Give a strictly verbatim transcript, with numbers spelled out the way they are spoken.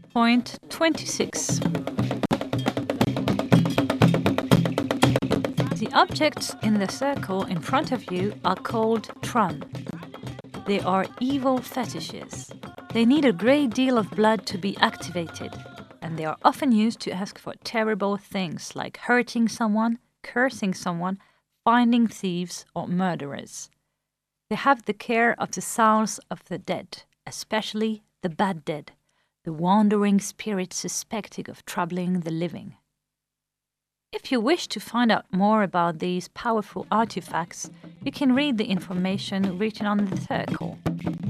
Point twenty-six. The objects in the circle in front of you are called Tron. They are evil fetishes. They need a great deal of blood to be activated, and they are often used to ask for terrible things like hurting someone, cursing someone, finding thieves, or murderers. They have the care of the souls of the dead, especially the bad dead, the wandering spirits suspected of troubling the living. If you wish to find out more about these powerful artifacts, you can read the information written on the circle.